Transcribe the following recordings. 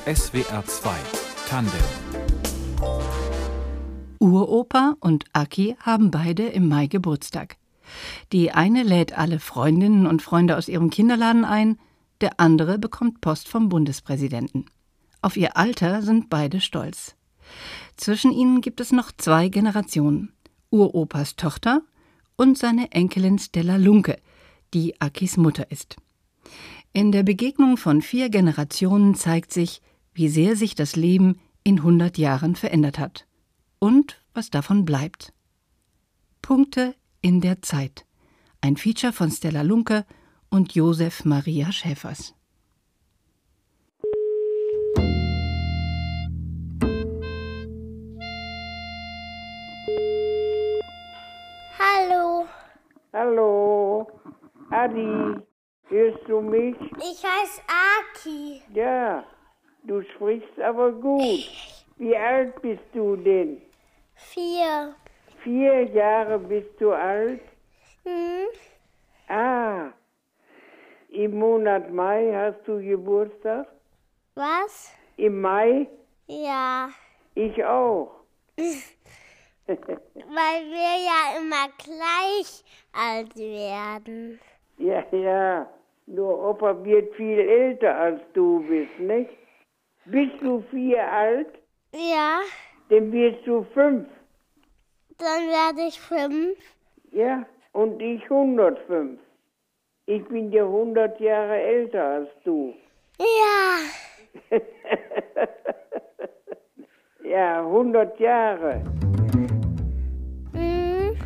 SWR 2 Tandem. Uropa und Aki haben beide im Mai Geburtstag. Die eine lädt alle Freundinnen und Freunde aus ihrem Kinderladen ein, der andere bekommt Post vom Bundespräsidenten. Auf ihr Alter sind beide stolz. Zwischen ihnen gibt es noch 2 Generationen: Uropas Tochter und seine Enkelin Stella Lunke, die Akis Mutter ist. In der Begegnung von 4 Generationen zeigt sich, wie sehr sich das Leben in 100 Jahren verändert hat. Und was davon bleibt. Punkte in der Zeit. Ein Feature von Stella Lunke und Josef Maria Schäfers. Hallo. Hallo, Adi, hörst du mich? Ich heiße Aki. Ja, du sprichst aber gut. Wie alt bist du denn? 4. 4 Jahre bist du alt? Hm? Ah, im Monat Mai hast du Geburtstag? Was? Im Mai? Ja. Ich auch. Weil wir ja immer gleich alt werden. Ja, nur Opa wird viel älter als du bist, nicht? Bist du 4 alt? Ja. Dann wirst du 5. Dann werde ich 5. Ja, und ich 105. Ich bin ja 100 Jahre älter als du. Ja. Ja, 100 Jahre. Hm?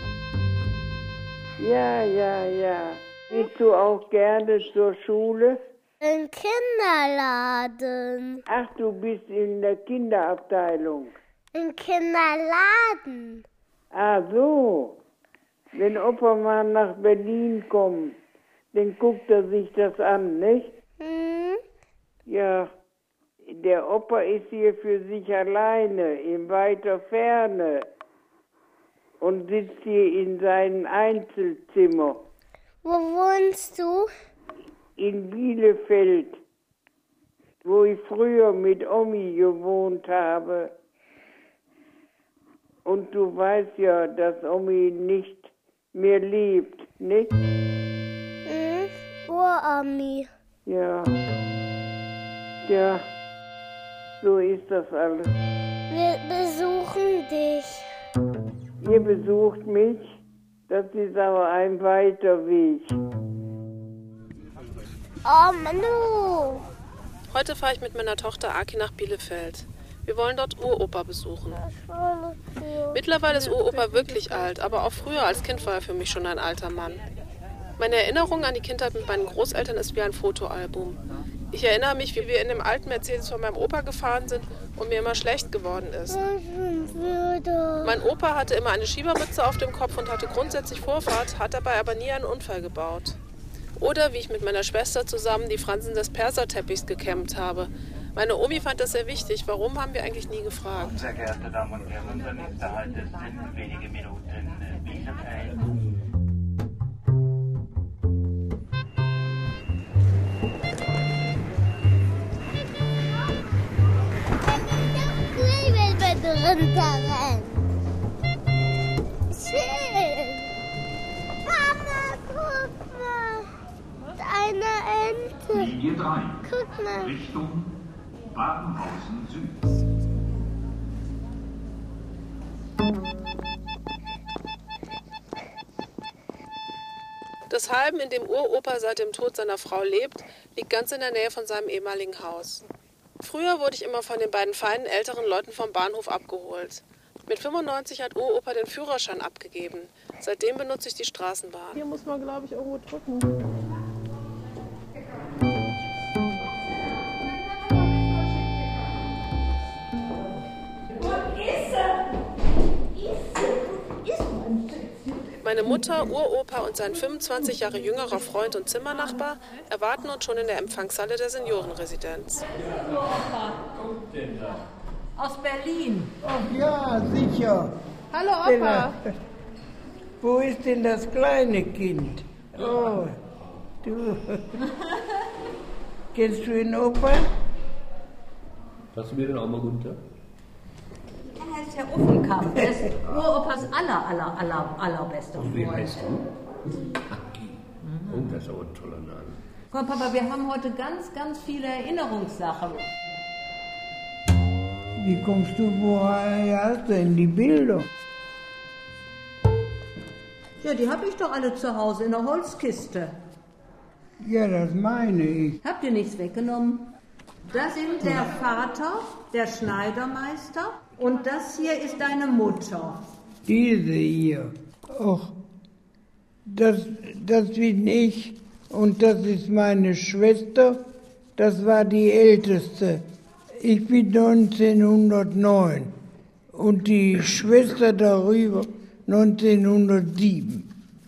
Ja. Gehst du auch gerne zur Schule? Im Kinderladen. Ach, du bist in der Kinderabteilung. Im Kinderladen. Ah, so. Wenn Opa mal nach Berlin kommt, dann guckt er sich das an, nicht? Hm? Ja, der Opa ist hier für sich alleine, in weiter Ferne und sitzt hier in seinem Einzelzimmer. Wo wohnst du? In Bielefeld, wo ich früher mit Omi gewohnt habe. Und du weißt ja, dass Omi nicht mehr lebt, nicht? Hm? Urami. Ja, so ist das alles. Wir besuchen dich. Ihr besucht mich, das ist aber ein weiter Weg. Oh, Manu. Heute fahre ich mit meiner Tochter Aki nach Bielefeld. Wir wollen dort Uropa besuchen. Mittlerweile ist Uropa wirklich alt, aber auch früher als Kind war er für mich schon ein alter Mann. Meine Erinnerung an die Kindheit mit meinen Großeltern ist wie ein Fotoalbum. Ich erinnere mich, wie wir in dem alten Mercedes von meinem Opa gefahren sind und mir immer schlecht geworden ist. Mein Opa hatte immer eine Schiebermütze auf dem Kopf und hatte grundsätzlich Vorfahrt, hat dabei aber nie einen Unfall gebaut. Oder wie ich mit meiner Schwester zusammen die Fransen des Perserteppichs gekämmt habe. Meine Omi fand das sehr wichtig. Warum, haben wir eigentlich nie gefragt. Sehr geehrte Damen und Herren, unser nächster Halt ist in wenige Minuten Bielefeld. Runterrennen. Schön. Mama, guck mal. Eine Ente. Linie 3. Guck mal. Richtung Badenhausen Süd. Das Halben, in dem Uropa seit dem Tod seiner Frau lebt, liegt ganz in der Nähe von seinem ehemaligen Haus. Früher wurde ich immer von den beiden feinen älteren Leuten vom Bahnhof abgeholt. Mit 95 hat Uropa den Führerschein abgegeben. Seitdem benutze ich die Straßenbahn. Hier muss man, glaube ich, irgendwo drücken. Meine Mutter, Uropa und sein 25 Jahre jüngerer Freund und Zimmernachbar erwarten uns schon in der Empfangshalle der Seniorenresidenz. Aus Berlin. Ach ja, sicher. Hallo Opa. Stella, wo ist denn das kleine Kind? Oh, du. Kennst du den Opa? Hast du mir denn auch mal guten Tag? Er heißt Herr Uffenkamp. Er ist Uropas allerbester Freund. Wie heißt du? Aki. Oh, das ist aber ein toller Name. Komm, Papa, wir haben heute ganz viele Erinnerungssachen. Wie kommst du, woher hast du denn die Bilder? Ja, die habe ich doch alle zu Hause in der Holzkiste. Ja, das meine ich. Habt ihr nichts weggenommen? Das sind der Vater, der Schneidermeister, und das hier ist deine Mutter. Diese hier. Och, das bin ich und das ist meine Schwester. Das war die älteste. Ich bin 1909 und die Schwester darüber 1907.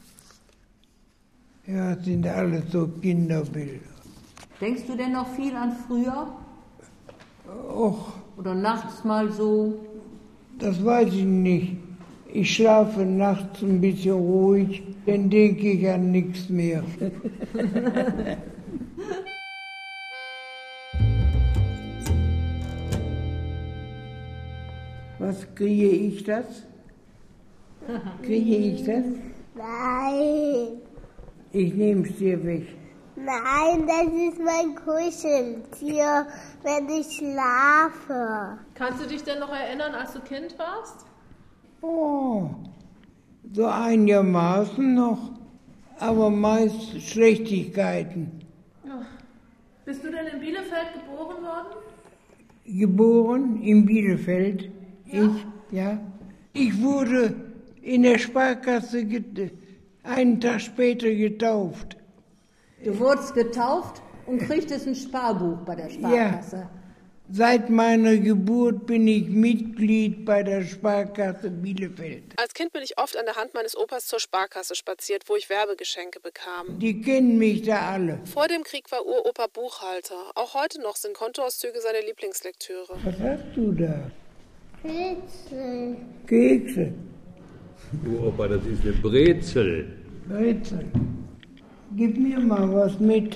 Ja, das sind alles so Kinderbilder. Denkst du denn noch viel an früher? Och, Oder nachts mal so? das weiß ich nicht. Ich schlafe nachts ein bisschen ruhig, dann denke ich an nichts mehr. Was kriege ich das? Kriege ich das? Nein. Ich nehme es dir weg. Nein, das ist mein Kuscheltier, wenn ich schlafe. Kannst du dich denn noch erinnern, als du Kind warst? Oh, so einigermaßen noch, aber meist Schlechtigkeiten. Bist du denn in Bielefeld geboren worden? Geboren in Bielefeld, ja. Ich wurde in der Sparkasse einen Tag später getauft. Du wurdest getauft und kriegtest ein Sparbuch bei der Sparkasse. Ja. Seit meiner Geburt bin ich Mitglied bei der Sparkasse Bielefeld. Als Kind bin ich oft an der Hand meines Opas zur Sparkasse spaziert, wo ich Werbegeschenke bekam. Die kennen mich da alle. Vor dem Krieg war Uropa Buchhalter. Auch heute noch sind Kontoauszüge seine Lieblingslektüre. Was hast du da? Kekse. Kekse. Opa, das ist eine Brezel. Brezel. Gib mir mal was mit.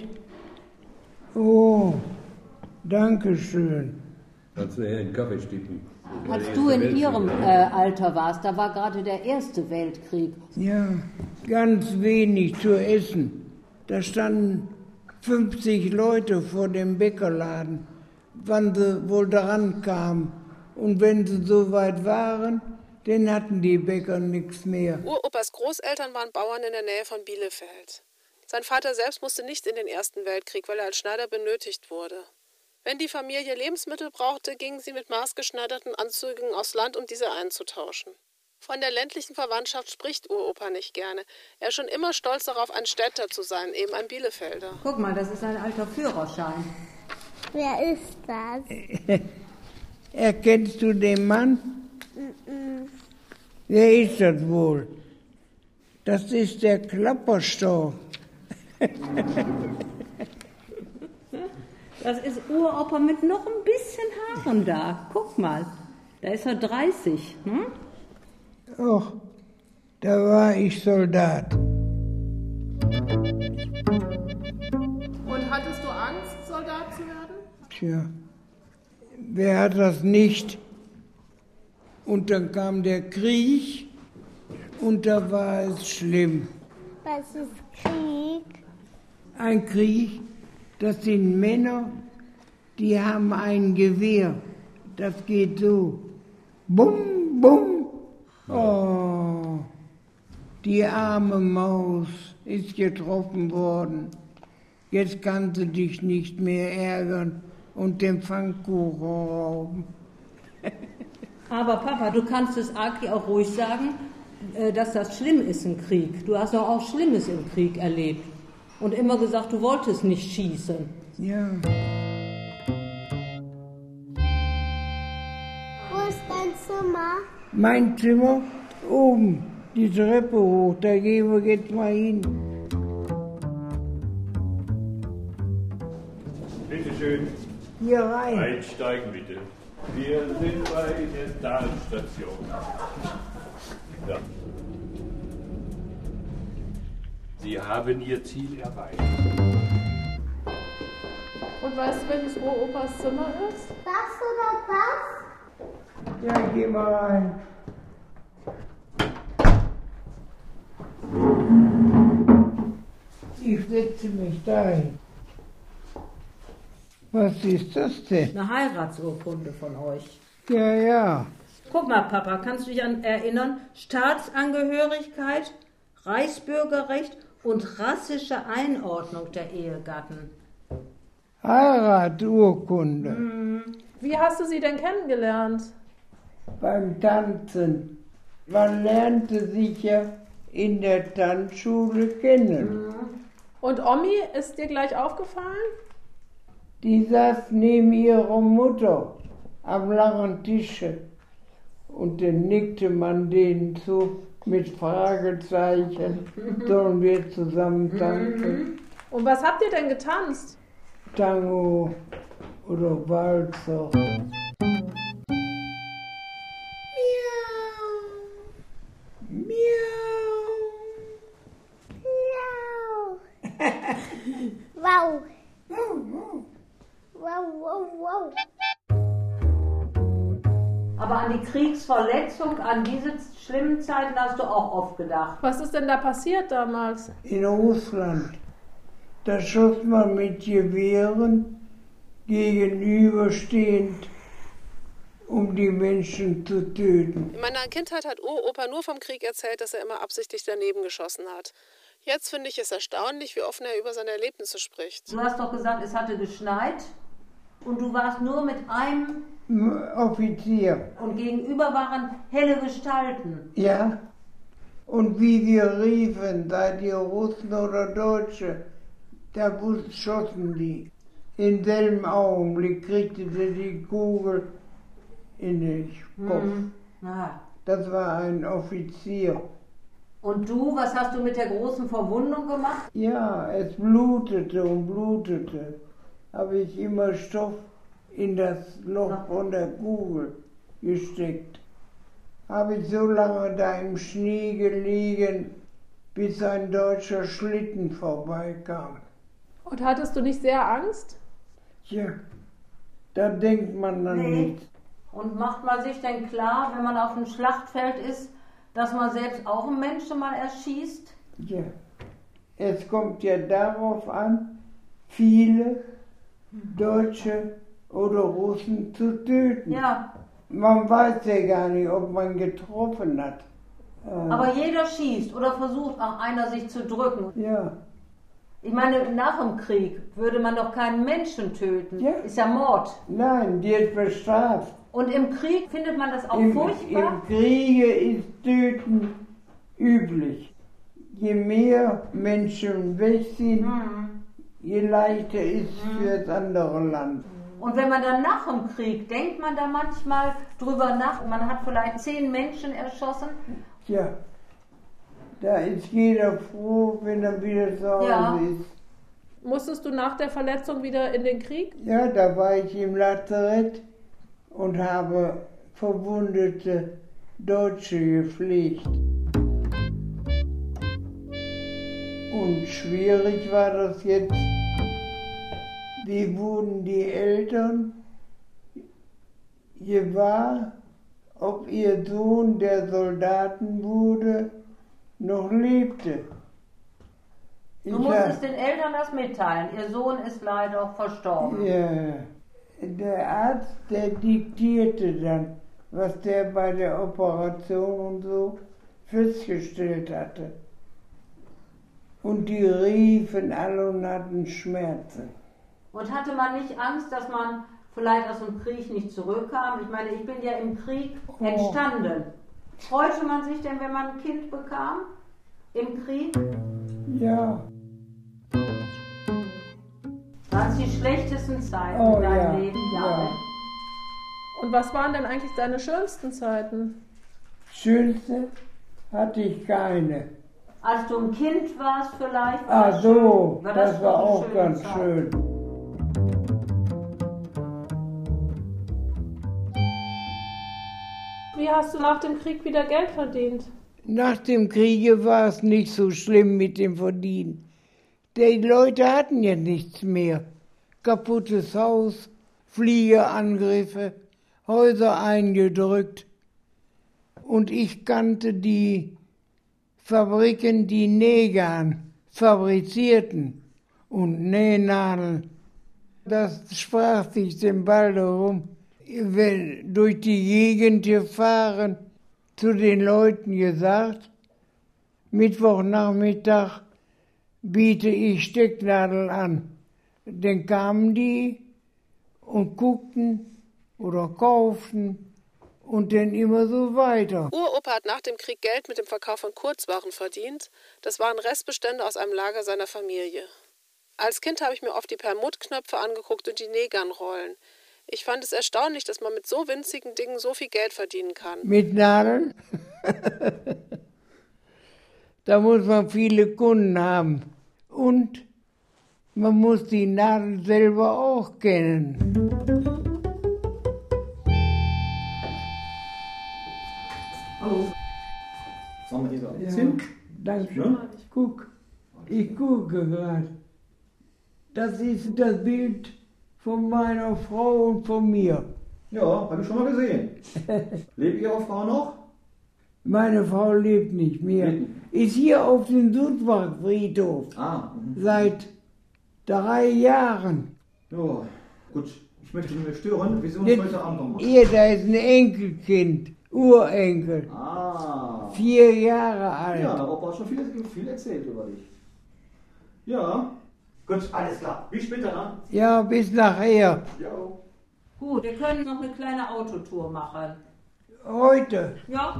Oh, danke schön. Kannst du nachher einen Kaffee stippen? Als du in ihrem Alter warst, da war gerade der Erste Weltkrieg. Ja, ganz wenig zu essen. Da standen 50 Leute vor dem Bäckerladen, wann sie wohl daran kamen. Und wenn sie so weit waren, dann hatten die Bäcker nichts mehr. Uropas Großeltern waren Bauern in der Nähe von Bielefeld. Sein Vater selbst musste nicht in den Ersten Weltkrieg, weil er als Schneider benötigt wurde. Wenn die Familie Lebensmittel brauchte, gingen sie mit maßgeschneiderten Anzügen aufs Land, um diese einzutauschen. Von der ländlichen Verwandtschaft spricht Uropa nicht gerne. Er ist schon immer stolz darauf, ein Städter zu sein, eben ein Bielefelder. Guck mal, das ist ein alter Führerschein. Wer ist das? Erkennst du den Mann? Wer ist das wohl? Das ist der Klapperstorch. Das ist Uropa mit noch ein bisschen Haaren da. Guck mal, da ist er 30. Hm? Och, da war ich Soldat. Und hattest du Angst, Soldat zu werden? Tja, wer hat das nicht? Und dann kam der Krieg und da war es schlimm. Was ist Krieg? Ein Krieg, das sind Männer, die haben ein Gewehr. Das geht so. Bum, bum. Oh, die arme Maus ist getroffen worden. Jetzt kann sie dich nicht mehr ärgern und den Pfannkuchen rauben. Aber Papa, du kannst es Aki auch ruhig sagen, dass das schlimm ist im Krieg. Du hast doch auch Schlimmes im Krieg erlebt. Und immer gesagt, du wolltest nicht schießen. Ja. Wo ist dein Zimmer? Mein Zimmer oben, die Treppe hoch, da gehen wir jetzt mal hin. Bitte schön. Hier rein. Einsteigen bitte. Wir sind bei der Talstation. Ja. Sie haben Ihr Ziel erreicht. Und weißt du, welches Uropas Zimmer ist? Das oder das? Ja, geh mal rein. Ich setze mich dahin. Was ist das denn? Eine Heiratsurkunde von euch. Ja, ja. Guck mal, Papa, kannst du dich an erinnern? Staatsangehörigkeit, Reichsbürgerrecht und rassische Einordnung der Ehegatten. Heiratsurkunde. Wie hast du sie denn kennengelernt? Beim Tanzen. Man lernte sich ja in der Tanzschule kennen. Und Omi, ist dir gleich aufgefallen? Die saß neben ihrer Mutter am langen Tische. Und dann nickte man denen zu mit Fragezeichen. Sollen wir zusammen tanzen? Und was habt ihr denn getanzt? Tango oder Walzer. Wow. Wow, wow, wow. Aber an die Kriegsverletzung, an diese schlimmen Zeiten hast du auch oft gedacht. Was ist denn da passiert damals? In Russland. Da schoss man mit Gewehren gegenüberstehend, um die Menschen zu töten. In meiner Kindheit hat Uropa nur vom Krieg erzählt, dass er immer absichtlich daneben geschossen hat. Jetzt finde ich es erstaunlich, wie offen er über seine Erlebnisse spricht. Du hast doch gesagt, es hatte geschneit und du warst nur mit einem Offizier. und gegenüber waren helle Gestalten. Ja. Und wie wir riefen, seid ihr Russen oder Deutsche, da schossen die. Im selben Augenblick kriegte sie die Kugel in den Kopf. Ja. Das war ein Offizier. Und du, was hast du mit der großen Verwundung gemacht? Ja, es blutete und blutete. Habe ich immer Stoff in das Loch von der Kugel gesteckt. Habe ich so lange da im Schnee gelegen, bis ein deutscher Schlitten vorbeikam. Und hattest du nicht sehr Angst? Tja, da denkt man dann nicht. Und macht man sich denn klar, wenn man auf dem Schlachtfeld ist, dass man selbst auch einen Menschen mal erschießt? Ja, es kommt ja darauf an, viele Deutsche oder Russen zu töten. Ja. Man weiß ja gar nicht, ob man getroffen hat. Aber jeder schießt oder versucht auch einer sich zu drücken. Ja. Ich meine, nach dem Krieg würde man doch keinen Menschen töten. Ja. Ist ja Mord. Nein, die ist bestraft. Und im Krieg findet man das auch furchtbar? Im Kriege ist Töten üblich. Je mehr Menschen weg sind, je leichter ist es für das andere Land. Und wenn man dann nach dem Krieg, denkt man da manchmal drüber nach, man hat vielleicht 10 Menschen erschossen? Tja, da ist jeder froh, wenn er wieder zu Hause ist. Musstest du nach der Verletzung wieder in den Krieg? Ja, da war ich im Lazarett und habe verwundete Deutsche gepflegt. Und schwierig war das jetzt. Wie wurden die Eltern gewahr, ob ihr Sohn, der Soldaten wurde, noch lebte. Du musstest den Eltern das mitteilen. Ihr Sohn ist leider verstorben. Ja, der Arzt, der diktierte dann, was der bei der Operation und so festgestellt hatte. Und die riefen alle und hatten Schmerzen. Und hatte man nicht Angst, dass man vielleicht aus dem Krieg nicht zurückkam? Ich meine, ich bin ja im Krieg entstanden. Freute man sich denn, wenn man ein Kind bekam? Im Krieg? Ja. Waren es die schlechtesten Zeiten in deinem Leben? Ja. Und was waren denn eigentlich deine schönsten Zeiten? Schönste hatte ich keine. Als du ein Kind warst vielleicht? Ach so, war das war auch eine ganz Zeit. schön. Wie hast du nach dem Krieg wieder Geld verdient? Nach dem Kriege war es nicht so schlimm mit dem Verdienen. Die Leute hatten ja nichts mehr. kaputtes Haus, Fliegerangriffe, Häuser eingedrückt. Und ich kannte die Fabriken, die Nägern fabrizierten und Nähnadeln. Das sprach sich dem Ball herum. Wenn durch die Gegend gefahren, zu den Leuten gesagt, Mittwochnachmittag biete ich Stecknadeln an. Dann kamen die und guckten oder kauften und dann immer so weiter. Uropa hat nach dem Krieg Geld mit dem Verkauf von Kurzwaren verdient. Das waren Restbestände aus einem Lager seiner Familie. Als Kind habe ich mir oft die Perlmuttknöpfe angeguckt und die Negernrollen. Ich fand es erstaunlich, dass man mit so winzigen Dingen so viel Geld verdienen kann. Mit Nadeln? Da muss man viele Kunden haben. Und man muss die Nadel selber auch kennen. Hallo. Sollen wir hier so Ja, hin? danke. Ja? Ich gucke gerade. Das ist das Bild von meiner Frau und von mir. Ja, habe ich schon mal gesehen. Lebt Ihre Frau noch? Meine Frau lebt nicht mehr. Ist hier auf dem Sudbach-Friedhof. Seit 3 Jahren. Ja, gut. Ich möchte nicht mehr stören. Wir sehen uns heute Abend nochmal. Da ist ein Enkelkind, Urenkel. 4 Jahre alt. Ja, der Opa hat schon viel erzählt über dich. Ja, gut, alles klar. Bis später, ne? Ja, bis nachher. Ja. Gut, wir können noch eine kleine Autotour machen. Heute? Ja.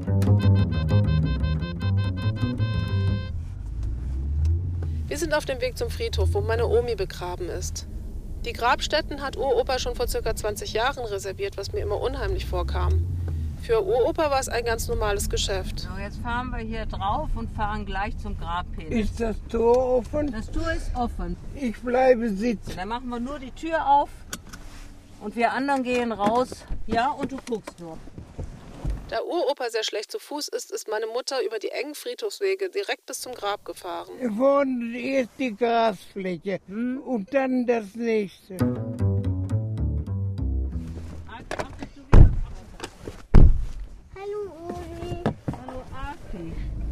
Wir sind auf dem Weg zum Friedhof, wo meine Omi begraben ist. Die Grabstätten hat Uropa schon vor ca. 20 Jahren reserviert, was mir immer unheimlich vorkam. Für Uropa war es ein ganz normales Geschäft. So, jetzt fahren wir hier drauf und fahren gleich zum Grab hin. Ist das Tor offen? Das Tor ist offen. Ich bleibe sitzen. Dann machen wir nur die Tür auf und wir anderen gehen raus. Ja, und du guckst nur. Da Uropa sehr schlecht zu Fuß ist meine Mutter über die engen Friedhofswege direkt bis zum Grab gefahren. Vorne erst die Grasfläche und dann das nächste. Hallo Uli. Hallo Aki.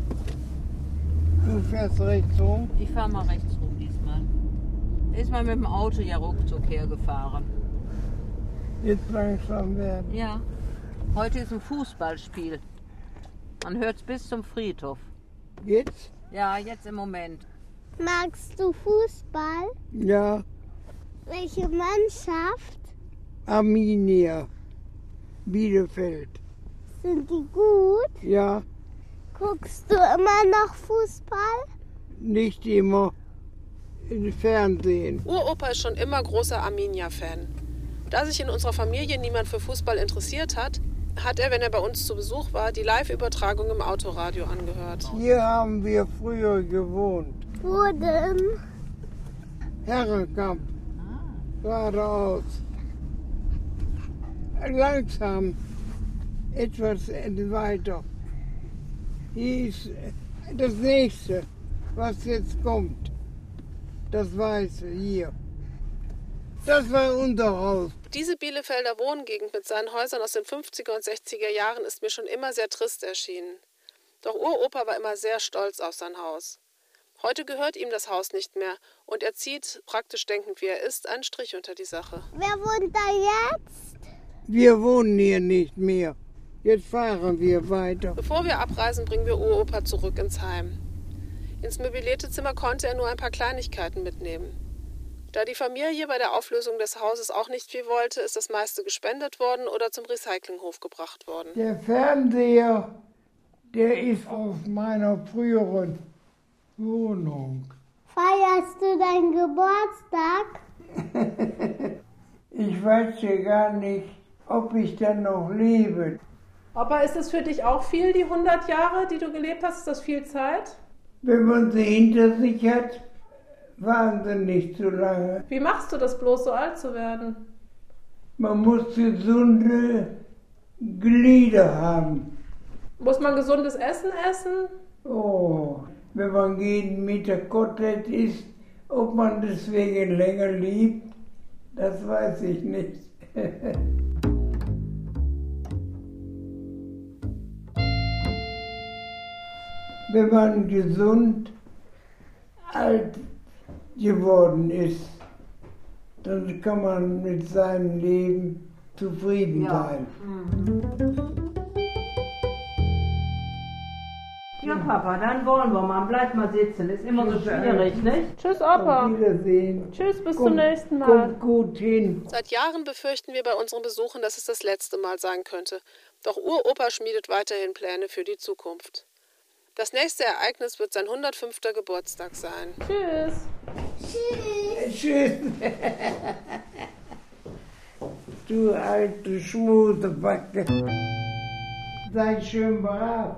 Du fährst rechts rum? Ich fahre mal rechts rum diesmal. Ist mal mit dem Auto ja ruckzuck hergefahren. Jetzt langsam werden. Ja. Heute ist ein Fußballspiel. Man hört es bis zum Friedhof. Jetzt? Ja, jetzt im Moment. Magst du Fußball? Ja, Welche Mannschaft? Arminia, Bielefeld. Sind die gut? Ja, Guckst du immer noch Fußball? nicht immer im Fernsehen. Uropa ist schon immer großer Arminia-Fan. Da sich in unserer Familie niemand für Fußball interessiert hat, hat er, wenn er bei uns zu Besuch war, die Live-Übertragung im Autoradio angehört. Hier haben wir früher gewohnt. Wo denn? Herrenkamp. Geradeaus. Langsam. Etwas weiter. Hier ist das nächste, was jetzt kommt. Das Weiße hier. Das war unser Haus. Diese Bielefelder Wohngegend mit seinen Häusern aus den 50er und 60er Jahren ist mir schon immer sehr trist erschienen. Doch Uropa war immer sehr stolz auf sein Haus. Heute gehört ihm das Haus nicht mehr und er zieht, praktisch denkend wie er ist, einen Strich unter die Sache. Wer wohnt da jetzt? Wir wohnen hier nicht mehr. Jetzt fahren wir weiter. Bevor wir abreisen, bringen wir Uropa zurück ins Heim. Ins möblierte Zimmer konnte er nur ein paar Kleinigkeiten mitnehmen. Da die Familie bei der Auflösung des Hauses auch nicht viel wollte, ist das meiste gespendet worden oder zum Recyclinghof gebracht worden. Der Fernseher, der ist aus meiner früheren Wohnung. Feierst du deinen Geburtstag? Ich weiß ja gar nicht, ob ich dann noch lebe. Aber ist es für dich auch viel, die 100 Jahre, die du gelebt hast? Ist das viel Zeit? Wenn man sie hinter sich hat, waren sie nicht so lange. Wie machst du das bloß, so alt zu werden? Man muss gesunde Glieder haben. Muss man gesundes Essen essen? Oh, wenn man jeden Mittag Kotelett isst, ob man deswegen länger lebt? Das weiß ich nicht. Wenn man gesund alt geworden ist, dann kann man mit seinem Leben zufrieden sein. Ja, Papa, dann wollen wir mal. Bleib mal sitzen. Ist immer so schwierig, nicht? Tschüss, Opa. Auf Wiedersehen. Tschüss, bis zum nächsten Mal. Kommt gut hin. Seit Jahren befürchten wir bei unseren Besuchen, dass es das letzte Mal sein könnte. Doch Uropa schmiedet weiterhin Pläne für die Zukunft. Das nächste Ereignis wird sein 105. Geburtstag sein. Tschüss. Tschüss. Du alte Schmusebacke. Sei schön brav.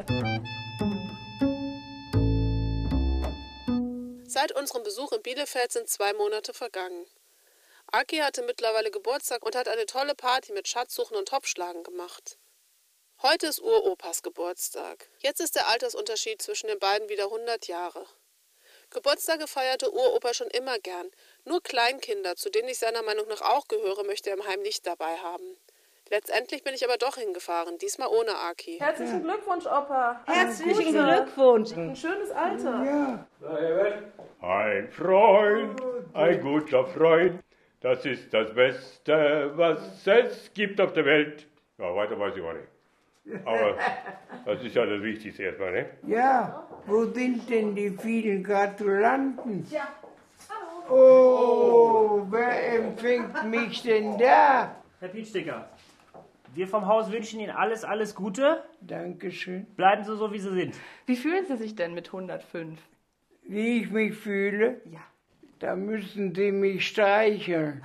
Seit unserem Besuch in Bielefeld sind 2 Monate vergangen. Aki hatte mittlerweile Geburtstag und hat eine tolle Party mit Schatzsuchen und Topfschlagen gemacht. Heute ist Uropas Geburtstag. Jetzt ist der Altersunterschied zwischen den beiden wieder 100 Jahre. Geburtstage feierte Uropa schon immer gern. Nur Kleinkinder, zu denen ich seiner Meinung nach auch gehöre, möchte er im Heim nicht dabei haben. Letztendlich bin ich aber doch hingefahren, diesmal ohne Aki. Herzlichen Glückwunsch, Opa. Herzlichen Glückwunsch. Ein schönes Alter. Ja. Ein Freund, ein guter Freund, das ist das Beste, was es gibt auf der Welt. Ja, weiter weiß ich auch nicht. Aber das ist ja das Wichtigste erstmal, ne? Ja, wo sind denn die vielen Gratulanten? Ja. Oh, wer empfängt mich denn da? Herr Pietsticker, wir vom Haus wünschen Ihnen alles Gute. Dankeschön. Bleiben Sie so, wie Sie sind. Wie fühlen Sie sich denn mit 105? Wie ich mich fühle? Ja. Da müssen Sie mich streicheln.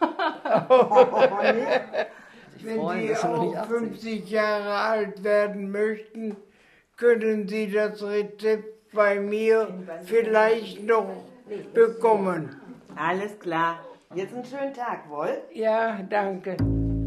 Wenn Sie auch 50 Jahre alt werden möchten, können Sie das Rezept bei mir vielleicht noch bekommen. Alles klar. Jetzt einen schönen Tag, wohl? Ja, danke.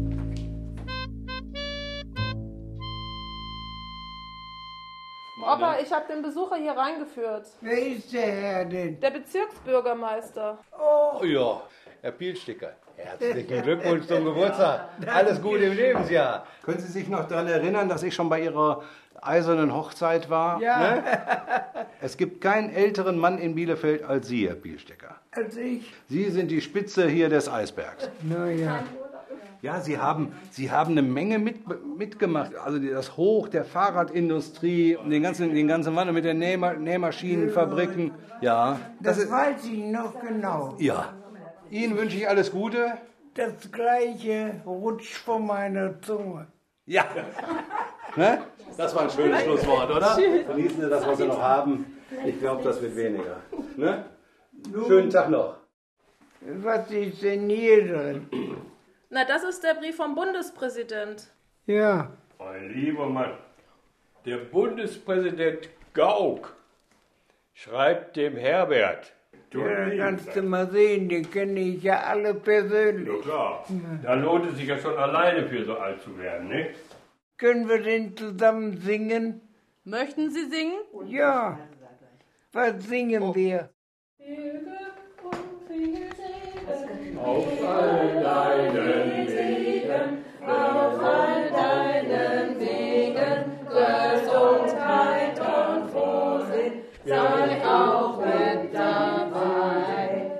Opa, ich habe den Besucher hier reingeführt. Wer ist der Herr denn? Der Bezirksbürgermeister. Oh ja, Herr Pietsticker, herzlichen Glückwunsch zum Geburtstag. Alles Gute im Lebensjahr. Können Sie sich noch daran erinnern, dass ich schon bei Ihrer eisernen Hochzeit war? Ja. Ne? Es gibt keinen älteren Mann in Bielefeld als Sie, Herr Pietsticker. Als ich? Sie sind die Spitze hier des Eisbergs. Na ja. Ja, Sie haben eine Menge mitgemacht. Also das Hoch der Fahrradindustrie, den ganzen Wandel mit den Nähmaschinenfabriken. Ja. Das weiß ich noch genau. Ja. Ihnen wünsche ich alles Gute. Das Gleiche rutscht von meiner Zunge. Ja. Ne? Das war ein schönes Schlusswort, oder? Genießen Sie das, was Sie noch haben. Ich glaube, das wird weniger. Ne? Schönen Tag noch. Was ist denn hier drin? Na, das ist der Brief vom Bundespräsident. Ja. Mein lieber Mann, der Bundespräsident Gauck schreibt dem Herbert. Ja, kannst du mal sehen, die kenne ich ja alle persönlich. Ja klar, da lohnt es sich ja schon alleine für so alt zu werden, ne? Können wir denn zusammen singen? Möchten Sie singen? Ja. Was singen wir? Auf all deinen Wegen, auf all deinen Wegen, Gesundheit und Frohsinn, sei auch mit dabei.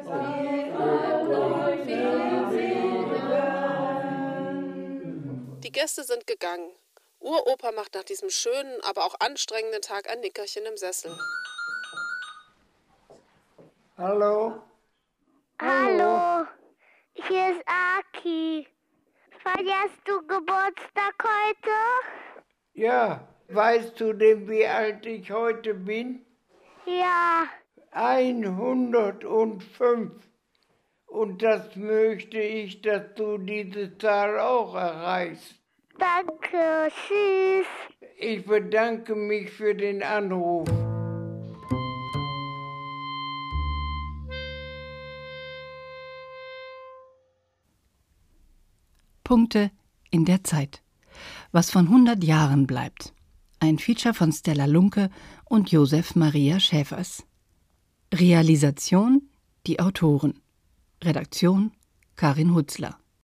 Die Gäste sind gegangen. Uropa macht nach diesem schönen, aber auch anstrengenden Tag ein Nickerchen im Sessel. Hallo? Hallo, hier ist Aki. Feierst du Geburtstag heute? Ja, weißt du denn, wie alt ich heute bin? Ja. 105. Und das möchte ich, dass du diese Zahl auch erreichst. Danke, tschüss. Ich bedanke mich für den Anruf. Punkte in der Zeit. Was von 100 Jahren bleibt. Ein Feature von Stella Lunke und Josef Maria Schäfers. Realisation: die Autoren. Redaktion: Karin Hutzler.